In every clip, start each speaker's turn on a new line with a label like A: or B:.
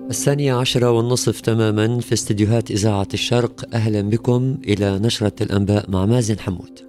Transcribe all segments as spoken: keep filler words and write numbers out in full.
A: الثانية عشرة والنصف تماما في استديوهات إذاعة الشرق. أهلا بكم إلى نشرة الأنباء مع مازن حمود.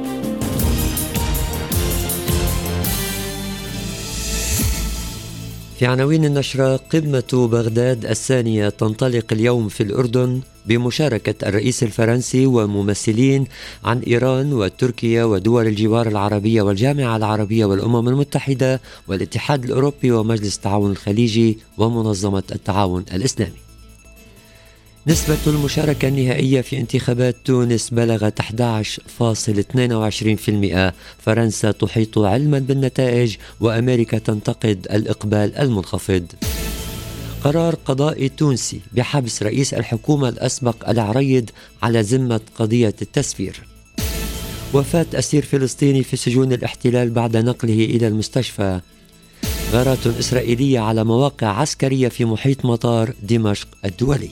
A: في عناوين النشرة: قمة بغداد الثانية تنطلق اليوم في الأردن بمشاركة الرئيس الفرنسي وممثلين عن إيران وتركيا ودول الجوار العربية والجامعة العربية والأمم المتحدة والاتحاد الأوروبي ومجلس التعاون الخليجي ومنظمة التعاون الإسلامي. نسبة المشاركة النهائية في انتخابات تونس بلغت أحد عشر فاصلة اثنين وعشرين بالمئة. فرنسا تحيط علما بالنتائج وأمريكا تنتقد الإقبال المنخفض. قرار قضائي تونسي بحبس رئيس الحكومة الأسبق العريض على ذمة قضية التسفير. وفاة أسير فلسطيني في سجون الاحتلال بعد نقله إلى المستشفى. غارات إسرائيلية على مواقع عسكرية في محيط مطار دمشق الدولي.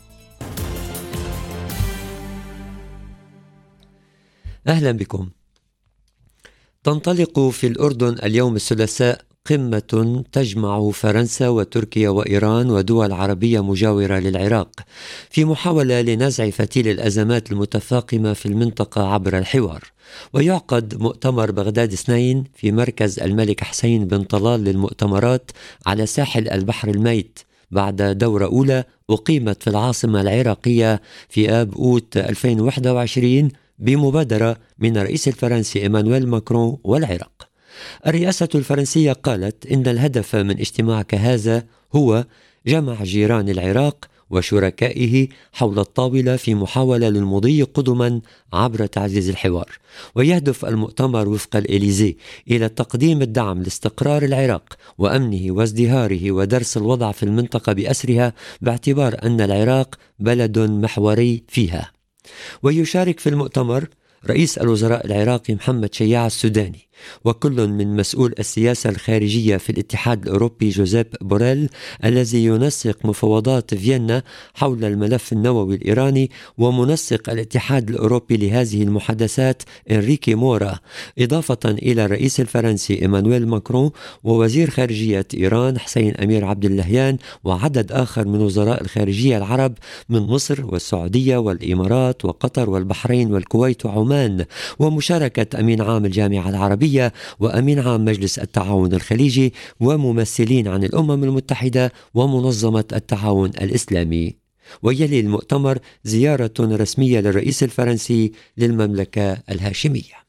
A: أهلا بكم. تنطلق في الأردن اليوم الثلاثاء قمة تجمع فرنسا وتركيا وإيران ودول عربية مجاورة للعراق في محاولة لنزع فتيل الأزمات المتفاقمة في المنطقة عبر الحوار. ويعقد مؤتمر بغداد اثنين في مركز الملك حسين بن طلال للمؤتمرات على ساحل البحر الميت بعد دورة أولى أقيمت في العاصمة العراقية في آب أوت ألفين وواحد وعشرين بمبادرة من الرئيس الفرنسي إيمانويل ماكرون والعراق. الرئاسة الفرنسية قالت إن الهدف من اجتماع كهذا هو جمع جيران العراق وشركائه حول الطاولة في محاولة للمضي قدما عبر تعزيز الحوار. ويهدف المؤتمر وفق الإليزي إلى تقديم الدعم لاستقرار العراق وأمنه وازدهاره ودرس الوضع في المنطقة بأسرها باعتبار أن العراق بلد محوري فيها. ويشارك في المؤتمر رئيس الوزراء العراقي محمد شياع السوداني وكل من مسؤول السياسة الخارجية في الاتحاد الأوروبي جوزيب بوريل الذي ينسق مفاوضات فيينا حول الملف النووي الإيراني ومنسق الاتحاد الأوروبي لهذه المحادثات إنريكي مورا، إضافة إلى الرئيس الفرنسي إيمانويل ماكرون ووزير خارجية إيران حسين أمير عبد اللهيان وعدد آخر من وزراء الخارجية العرب من مصر والسعودية والإمارات وقطر والبحرين والكويت وعمان، ومشاركة أمين عام الجامعة العربية وأمين عام مجلس التعاون الخليجي وممثلين عن الأمم المتحدة ومنظمة التعاون الإسلامي. ويلي المؤتمر زيارة رسمية للرئيس الفرنسي للمملكة الهاشمية.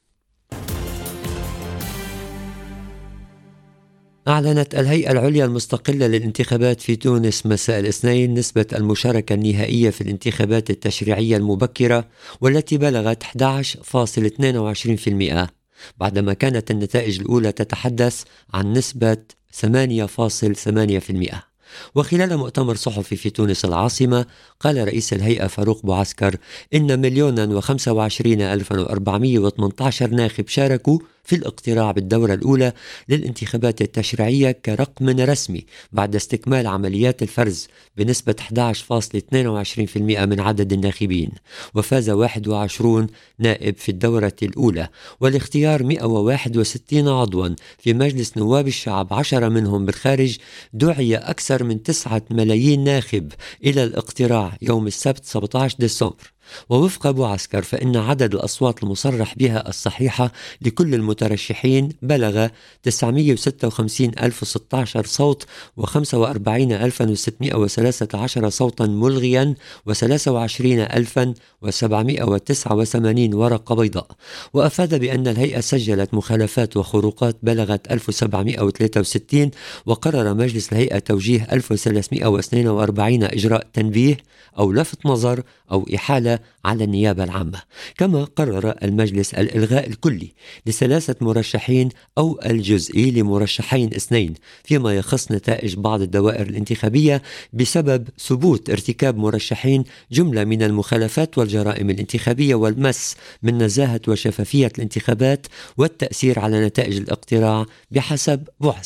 A: أعلنت الهيئة العليا المستقلة للانتخابات في تونس مساء الاثنين نسبة المشاركة النهائية في الانتخابات التشريعية المبكرة والتي بلغت أحد عشر فاصلة اثنين وعشرين بالمئة بعدما كانت النتائج الأولى تتحدث عن نسبة ثمانية فاصلة ثمانية بالمئة. وخلال مؤتمر صحفي في تونس العاصمة قال رئيس الهيئة فاروق بوعسكر إن مليونا وخمسة وعشرين ألفا وأربعمائة وثمانية عشر ناخب شاركوا في الاقتراع بالدورة الأولى للانتخابات التشريعية كرقم رسمي بعد استكمال عمليات الفرز بنسبة أحد عشر فاصلة اثنين وعشرين بالمئة من عدد الناخبين. وفاز واحد وعشرين نائب في الدورة الأولى والاختيار مئة وواحد وستين عضوا في مجلس نواب الشعب، عشرة منهم بالخارج. دعي أكثر من تسعة ملايين ناخب إلى الاقتراع يوم السبت سبعة عشر ديسمبر. ووفق بوعسكر فإن عدد الأصوات المصرح بها الصحيحة لكل المترشحين بلغ تسعمائة وستة وخمسين ألف وستة عشر صوت وخمسة وأربعين ألفا وستمائة وثلاثة عشر صوتا ملغيا وثلاثة وعشرين ألفا وسبعمائة وتسعة وثمانين ورقة بيضاء. وأفاد بأن الهيئة سجلت مخالفات وخروقات بلغت ألف وسبعمائة وثلاثة وستين، وقرر مجلس الهيئة توجيه ألف وثلاثمائة واثنين وأربعين إجراء تنبيه أو لفت نظر أو إحالة على النيابة العامة. كما قرر المجلس الإلغاء الكلي لثلاثة مرشحين أو الجزئي لمرشحين اثنين فيما يخص نتائج بعض الدوائر الانتخابية بسبب ثبوت ارتكاب مرشحين جملة من المخالفات والجرائم الانتخابية والمس من نزاهة وشفافية الانتخابات والتأثير على نتائج الاقتراع بحسب بوعسكر.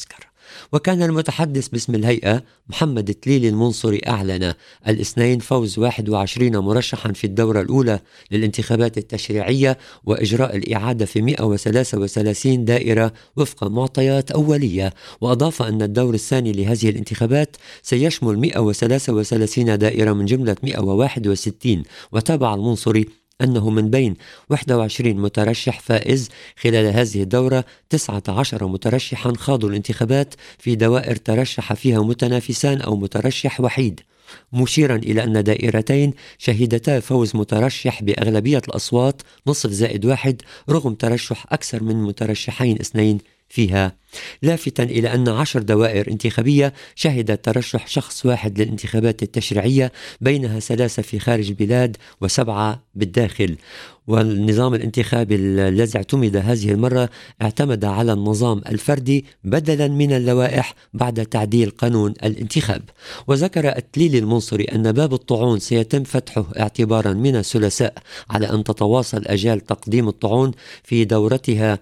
A: وكان المتحدث باسم الهيئة محمد تليلي المنصري أعلن الاثنين فوز واحد وعشرين مرشحا في الدورة الأولى للانتخابات التشريعية وإجراء الإعادة في مئة وثلاثة وثلاثين دائرة وفق معطيات أولية. وأضاف أن الدور الثاني لهذه الانتخابات سيشمل مئة وثلاثة وثلاثين دائرة من جملة مئة وواحد وستين. وتابع المنصري أنه من بين واحد وعشرين مترشح فائز خلال هذه الدورة تسعة عشر مترشحا خاضوا الانتخابات في دوائر ترشح فيها متنافسان أو مترشح وحيد، مشيرا إلى أن دائرتين شهدتا فوز مترشح بأغلبية الأصوات نصف زائد واحد رغم ترشح أكثر من مترشحين اثنين فيها، لافتا إلى أن عشر دوائر انتخابية شهدت ترشح شخص واحد للانتخابات التشريعية، بينها ثلاثة في خارج البلاد وسبعة بالداخل. والنظام الانتخابي الذي اعتمد هذه المرة اعتمد على النظام الفردي بدلا من اللوائح بعد تعديل قانون الانتخاب. وذكر التليلي المنصري أن باب الطعون سيتم فتحه اعتبارا من الثلاثاء على أن تتواصل أجال تقديم الطعون في دورتها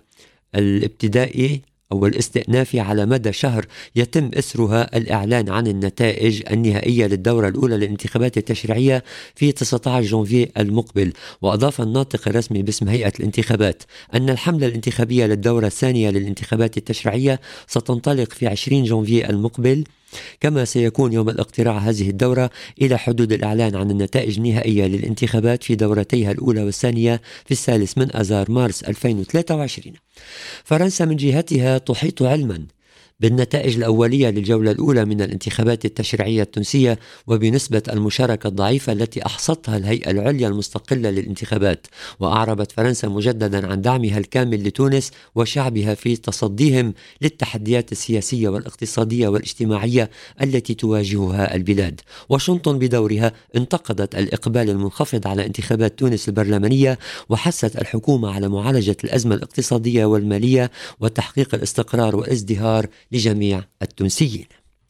A: الابتدائي أو الاستئنافي على مدى شهر، يتم إثرها الإعلان عن النتائج النهائية للدورة الأولى للانتخابات التشريعية في تسعة عشر جانفي المقبل. وأضاف الناطق الرسمي باسم هيئة الانتخابات أن الحملة الانتخابية للدورة الثانية للانتخابات التشريعية ستنطلق في عشرين جانفي المقبل، كما سيكون يوم الاقتراع هذه الدورة إلى حدود الإعلان عن النتائج النهائية للانتخابات في دورتيها الأولى والثانية في الثالث من أذار مارس ألفين وثلاثة وعشرين. فرنسا من جهتها تحيط علما بالنتائج الأولية للجولة الأولى من الانتخابات التشريعية التونسية وبنسبة المشاركة الضعيفة التي أحصتها الهيئة العليا المستقلة للانتخابات. وأعربت فرنسا مجددا عن دعمها الكامل لتونس وشعبها في تصديهم للتحديات السياسية والاقتصادية والاجتماعية التي تواجهها البلاد. واشنطن بدورها انتقدت الإقبال المنخفض على انتخابات تونس البرلمانية وحثت الحكومة على معالجة الأزمة الاقتصادية والمالية وتحقيق الاستقرار والازدهار لجميع التونسيين.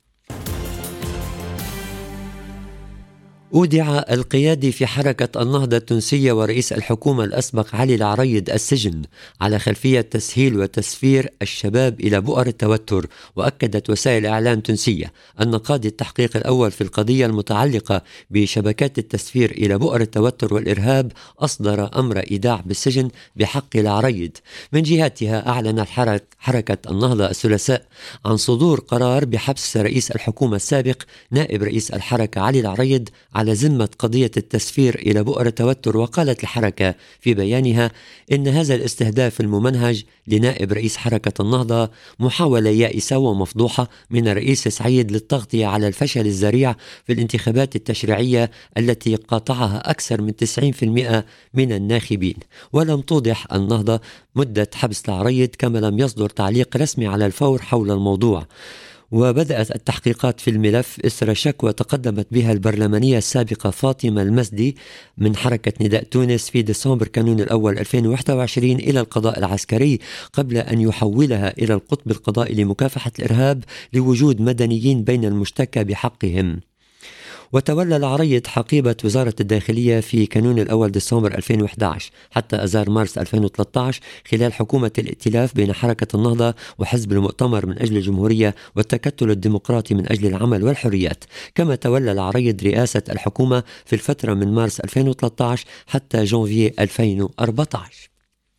A: أودع القيادي في حركة النهضة التونسية ورئيس الحكومة الأسبق علي العريض السجن على خلفية تسهيل وتسفير الشباب إلى بؤر التوتر. وأكدت وسائل إعلام تونسية أن قاضي التحقيق الأول في القضية المتعلقة بشبكات التسفير إلى بؤر التوتر والإرهاب أصدر أمر إيداع بالسجن بحق العريض. من جهتها أعلنت حركة النهضة الثلاثاء عن صدور قرار بحبس رئيس الحكومة السابق نائب رئيس الحركة علي العريض على ذمة قضية التسفير إلى بؤر التوتر. وقالت الحركة في بيانها إن هذا الاستهداف الممنهج لنائب رئيس حركة النهضة محاولة يائسة ومفضوحة من الرئيس سعيد للتغطية على الفشل الذريع في الانتخابات التشريعية التي قاطعها أكثر من تسعين بالمئة من الناخبين. ولم توضح النهضة مدة حبس العريض، كما لم يصدر تعليق رسمي على الفور حول الموضوع. وبدأت التحقيقات في الملف إثر شكوى تقدمت بها البرلمانية السابقة فاطمة المسدي من حركة نداء تونس في ديسمبر كانون الأول ألفين وواحد وعشرين إلى القضاء العسكري قبل أن يحولها إلى القطب القضائي لمكافحة الإرهاب لوجود مدنيين بين المشتكى بحقهم. وتولى العريض حقيبة وزارة الداخلية في كانون الأول ديسمبر ألفين وإحدى عشر حتى أذار مارس ألفين وثلاثة عشر خلال حكومة الائتلاف بين حركة النهضة وحزب المؤتمر من أجل الجمهورية والتكتل الديمقراطي من أجل العمل والحريات. كما تولى العريض رئاسة الحكومة في الفترة من مارس ألفين وثلاثة عشر حتى جانفي ألفين وأربعة عشر.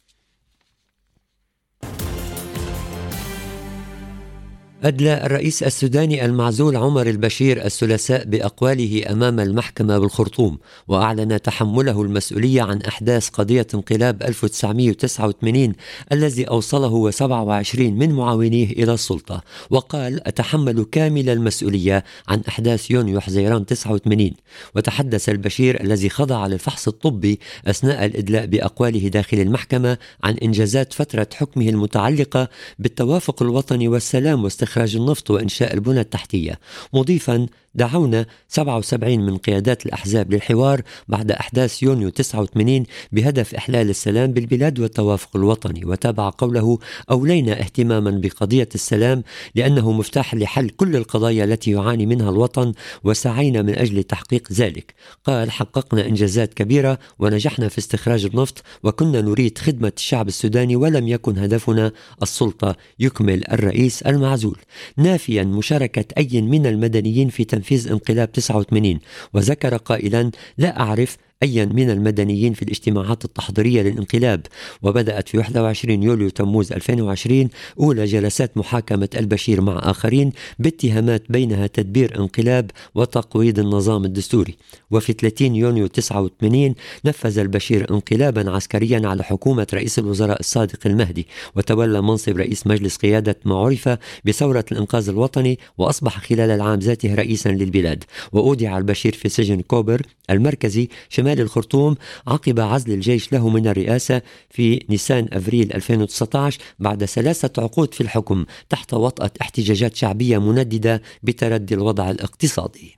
A: أدلى الرئيس السوداني المعزول عمر البشير الثلاثاء بأقواله أمام المحكمة بالخرطوم، وأعلن تحمله المسؤولية عن أحداث قضية انقلاب ألف وتسعمئة وتسعة وثمانين الذي أوصله وسبعة وعشرين من معاونيه إلى السلطة. وقال: أتحمل كامل المسؤولية عن أحداث يونيو حزيران تسعة وثمانين. وتحدث البشير الذي خضع للفحص الطبي أثناء الإدلاء بأقواله داخل المحكمة عن إنجازات فترة حكمه المتعلقة بالتوافق الوطني والسلام واستخراج إخراج النفط وإنشاء البنى التحتية، مضيفا: دعونا سبعة وسبعين من قيادات الأحزاب للحوار بعد أحداث يونيو تسعة وثمانين بهدف إحلال السلام بالبلاد والتوافق الوطني. وتابع قوله: أولينا اهتماما بقضية السلام لأنه مفتاح لحل كل القضايا التي يعاني منها الوطن، وسعينا من أجل تحقيق ذلك. قال: حققنا إنجازات كبيرة ونجحنا في استخراج النفط وكنا نريد خدمة الشعب السوداني ولم يكن هدفنا السلطة. يكمل الرئيس المعزول. نافيا مشاركة أي من المدنيين في تنفيذ انقلاب تسعة وثمانين، وذكر قائلا: لا أعرف أي من المدنيين في الاجتماعات التحضيرية للانقلاب. وبدأت في واحد وعشرين يوليو تموز ألفين وعشرين أولى جلسات محاكمة البشير مع آخرين باتهامات بينها تدبير انقلاب وتقويض النظام الدستوري. وفي ثلاثين يونيو تسعة وثمانين نفذ البشير انقلابا عسكريا على حكومة رئيس الوزراء الصادق المهدي، وتولى منصب رئيس مجلس قيادة ما عرف بثورة الإنقاذ الوطني، وأصبح خلال العام ذاته رئيسا للبلاد. وأودع البشير في سجن كوبر المركزي شمال الخرطوم عقب عزل الجيش له من الرئاسة في نيسان أفريل ألفين وتسعة عشر بعد ثلاثة عقود في الحكم تحت وطأة احتجاجات شعبية منددة بتردي الوضع الاقتصادي.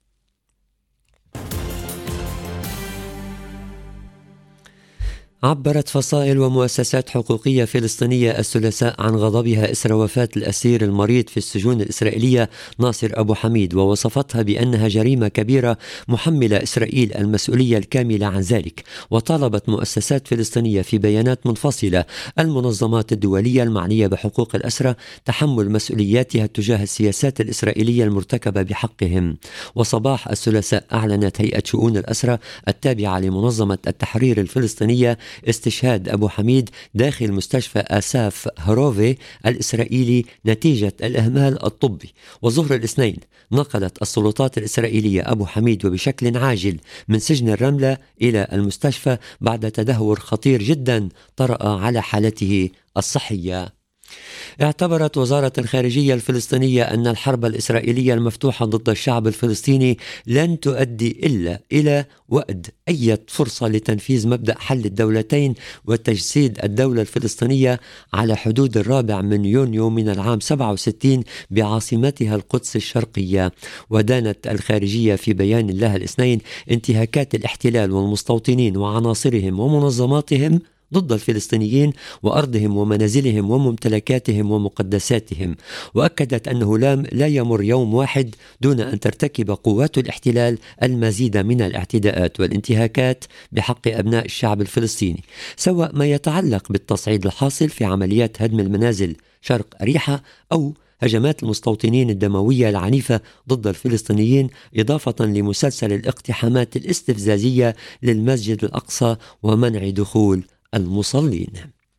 A: عبرت فصائل ومؤسسات حقوقية فلسطينية الثلاثاء عن غضبها إثر وفاة الأسير المريض في السجون الإسرائيلية ناصر أبو حميد، ووصفتها بأنها جريمة كبيرة محملة إسرائيل المسؤولية الكاملة عن ذلك. وطالبت مؤسسات فلسطينية في بيانات منفصلة المنظمات الدولية المعنية بحقوق الأسرى تحمل مسؤولياتها تجاه السياسات الإسرائيلية المرتكبة بحقهم. وصباح الثلاثاء أعلنت هيئة شؤون الأسرى التابعة لمنظمة التحرير الفلسطينية استشهاد أبو حميد داخل مستشفى آساف هروفي الإسرائيلي نتيجة الإهمال الطبي. وظهر الاثنين نقلت السلطات الإسرائيلية أبو حميد وبشكل عاجل من سجن الرملة إلى المستشفى بعد تدهور خطير جدا طرأ على حالته الصحية. اعتبرت وزارة الخارجية الفلسطينية أن الحرب الإسرائيلية المفتوحة ضد الشعب الفلسطيني لن تؤدي إلا إلى وأد أي فرصة لتنفيذ مبدأ حل الدولتين وتجسيد الدولة الفلسطينية على حدود الرابع من يونيو من العام سبعة وستين بعاصمتها القدس الشرقية. ودانت الخارجية في بيان لها الاثنين انتهاكات الاحتلال والمستوطنين وعناصرهم ومنظماتهم ضد الفلسطينيين وأرضهم ومنازلهم وممتلكاتهم ومقدساتهم. وأكدت أنه لا يمر يوم واحد دون أن ترتكب قوات الاحتلال المزيد من الاعتداءات والانتهاكات بحق أبناء الشعب الفلسطيني، سواء ما يتعلق بالتصعيد الحاصل في عمليات هدم المنازل شرق أريحة أو هجمات المستوطنين الدموية العنيفة ضد الفلسطينيين، إضافة لمسلسل الاقتحامات الاستفزازية للمسجد الأقصى ومنع دخول المصلين.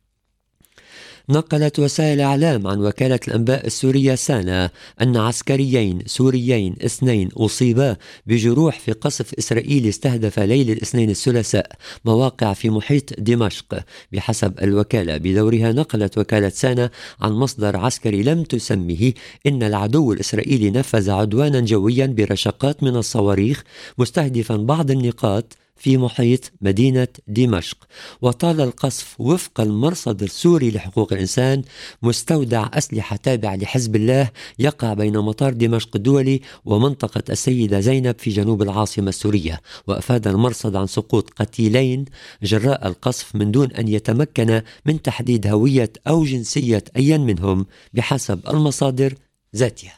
A: نقلت وسائل إعلام عن وكالة الأنباء السورية سانا أن عسكريين سوريين اثنين أصيبا بجروح في قصف إسرائيلي استهدف ليل الاثنين الثلاثاء مواقع في محيط دمشق. بحسب الوكالة بدورها نقلت وكالة سانا عن مصدر عسكري لم تسمه إن العدو الإسرائيلي نفذ عدوانا جويا برشقات من الصواريخ مستهدفا بعض النقاط في محيط مدينة دمشق. وطال القصف وفق المرصد السوري لحقوق الإنسان مستودع أسلحة تابع لحزب الله يقع بين مطار دمشق الدولي ومنطقة السيدة زينب في جنوب العاصمة السورية. وأفاد المرصد عن سقوط قتيلين جراء القصف من دون أن يتمكن من تحديد هوية أو جنسية أي منهم بحسب المصادر ذاتها.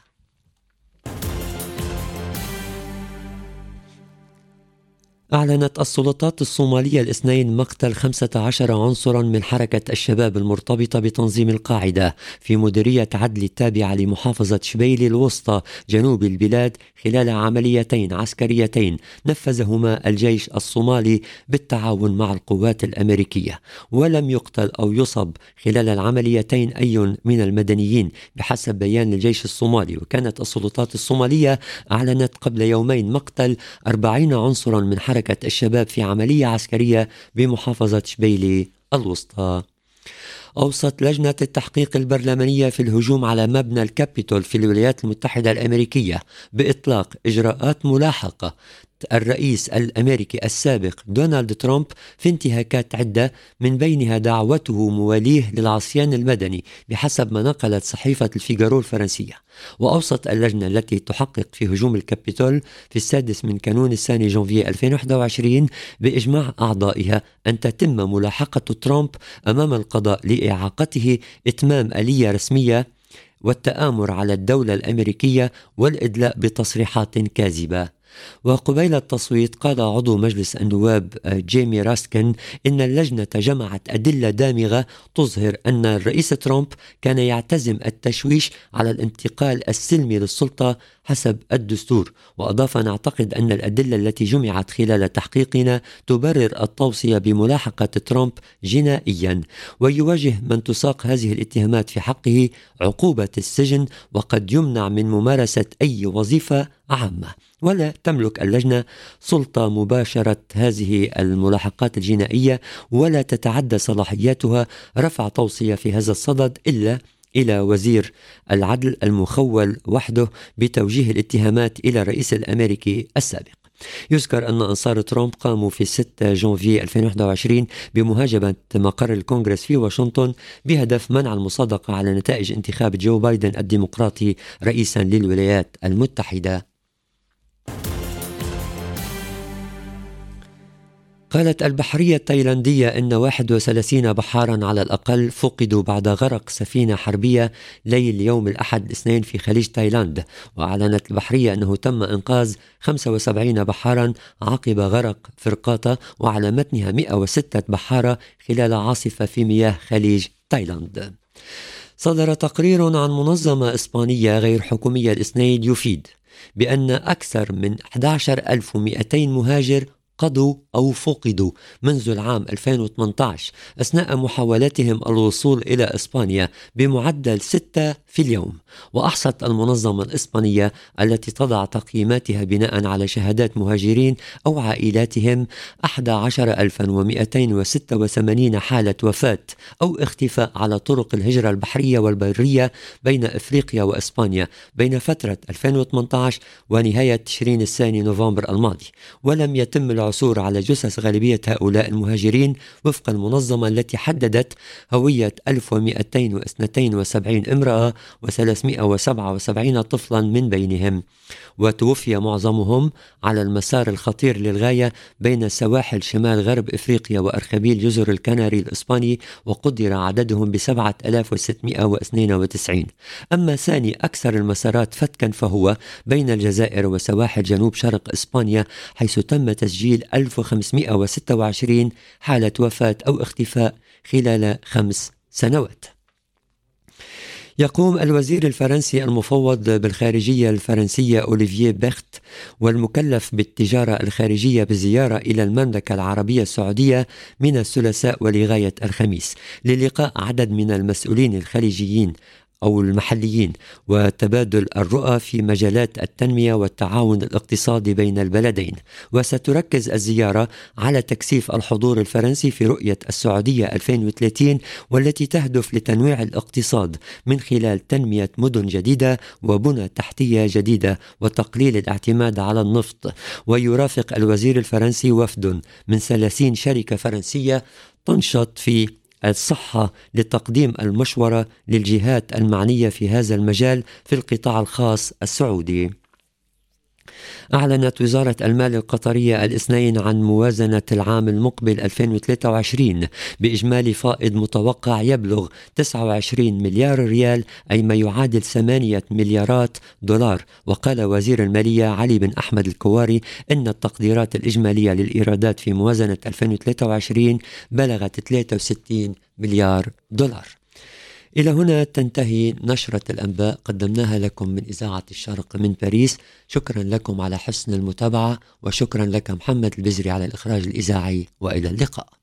A: أعلنت السلطات الصومالية الاثنين مقتل خمسة عشر عنصرا من حركة الشباب المرتبطة بتنظيم القاعدة في مديرية عدلي التابعة لمحافظة شبيلي الوسطى جنوب البلاد خلال عمليتين عسكريتين نفذهما الجيش الصومالي بالتعاون مع القوات الأمريكية. ولم يقتل أو يصب خلال العمليتين أي من المدنيين بحسب بيان الجيش الصومالي. وكانت السلطات الصومالية أعلنت قبل يومين مقتل أربعين عنصرا من حركة الشباب في عملية عسكرية بمحافظة شبيلي الوسطى. أوصت لجنة التحقيق البرلمانية في الهجوم على مبنى الكابيتول في الولايات المتحدة الأمريكية بإطلاق إجراءات ملاحقة الرئيس الأمريكي السابق دونالد ترامب في انتهاكات عدة من بينها دعوته مواليه للعصيان المدني بحسب ما نقلت صحيفة الفيغارو الفرنسية. وأوصت اللجنة التي تحقق في هجوم الكابيتول في السادس من كانون الثاني جانفي ألفين وواحد وعشرين بإجماع أعضائها أن تتم ملاحقة ترامب أمام القضاء لإعاقته إتمام آلية رسمية والتآمر على الدولة الأمريكية والإدلاء بتصريحات كاذبة. وقبيل التصويت قال عضو مجلس النواب جيمي راسكن إن اللجنة جمعت أدلة دامغة تظهر أن الرئيس ترامب كان يعتزم التشويش على الانتقال السلمي للسلطة حسب الدستور. وأضاف: نعتقد أن الأدلة التي جمعت خلال تحقيقنا تبرر التوصية بملاحقة ترامب جنائيا، ويواجه من تساق هذه الاتهامات في حقه عقوبة السجن، وقد يمنع من ممارسة أي وظيفة عامة. ولا تملك اللجنة سلطة مباشرة هذه الملاحقات الجنائية، ولا تتعدى صلاحياتها رفع توصية في هذا الصدد إلا إلى وزير العدل المخول وحده بتوجيه الاتهامات إلى الرئيس الأمريكي السابق. يذكر أن أنصار ترامب قاموا في ستة جانفي ألفين وواحد وعشرين بمهاجمة مقر الكونغرس في واشنطن بهدف منع المصادقة على نتائج انتخاب جو بايدن الديمقراطي رئيسا للولايات المتحدة. قالت البحرية التايلاندية إن واحد وثلاثين بحارا على الأقل فقدوا بعد غرق سفينة حربية ليل يوم الأحد الاثنين في خليج تايلاند. وأعلنت البحرية أنه تم إنقاذ خمسة وسبعين بحارا عقب غرق فرقاطة وعلى متنها مئة وستة بحارة خلال عاصفة في مياه خليج تايلاند. صدر تقرير عن منظمة إسبانية غير حكومية الاثنين يفيد بأن أكثر من أحد عشر ألف ومئتين مهاجر قضوا أو فقدوا منذ العام ألفين وثمانية عشر أثناء محاولاتهم الوصول إلى إسبانيا بمعدل ستة في اليوم. وأحصت المنظمة الإسبانية التي تضع تقييماتها بناء على شهادات مهاجرين أو عائلاتهم أحد عشر ألفا ومئتين وستة وثمانين حالة وفاة أو اختفاء على طرق الهجرة البحرية والبرية بين إفريقيا وإسبانيا بين فترة ألفين وثمانية عشر ونهاية تشرين الثاني نوفمبر الماضي. ولم يتم العثور على جثث غالبية هؤلاء المهاجرين وفق المنظمة التي حددت هوية ألف ومئتين واثنين وسبعين امرأة وثلاثمئة وسبعة وسبعين طفلا من بينهم. وتوفي معظمهم على المسار الخطير للغاية بين سواحل شمال غرب إفريقيا وأرخبيل جزر الكناري الإسباني، وقدر عددهم بسبعة آلاف وستمئة واثنين وتسعين. أما ثاني أكثر المسارات فتكا فهو بين الجزائر وسواحل جنوب شرق إسبانيا، حيث تم تسجيل ألف وخمسمئة وستة وعشرين حالة وفاة أو اختفاء خلال خمس سنوات. يقوم الوزير الفرنسي المفوض بالخارجية الفرنسية أوليفييه بيخت والمكلف بالتجارة الخارجية بزيارة إلى المملكة العربية السعودية من الثلاثاء ولغاية الخميس للقاء عدد من المسؤولين الخليجيين أو المحليين وتبادل الرؤى في مجالات التنمية والتعاون الاقتصادي بين البلدين. وستركز الزيارة على تكثيف الحضور الفرنسي في رؤية السعودية ألفين وثلاثين، والتي تهدف لتنويع الاقتصاد من خلال تنمية مدن جديدة وبنى تحتية جديدة وتقليل الاعتماد على النفط. ويرافق الوزير الفرنسي وفد من ثلاثين شركة فرنسية تنشط في الصحة لتقديم المشورة للجهات المعنية في هذا المجال في القطاع الخاص السعودي. أعلنت وزارة المال القطرية الاثنين عن موازنة العام المقبل ألفين وثلاثة وعشرين بإجمالي فائض متوقع يبلغ تسعة وعشرين مليار ريال، أي ما يعادل ثمانية مليارات دولار. وقال وزير المالية علي بن أحمد الكواري إن التقديرات الإجمالية للإيرادات في موازنة ألفين وثلاثة وعشرين بلغت ثلاثة وستين مليار دولار. إلى هنا تنتهي نشرة الأنباء قدمناها لكم من إذاعة الشرق من باريس. شكرا لكم على حسن المتابعة، وشكرا لك محمد البزري على الإخراج الإذاعي، وإلى اللقاء.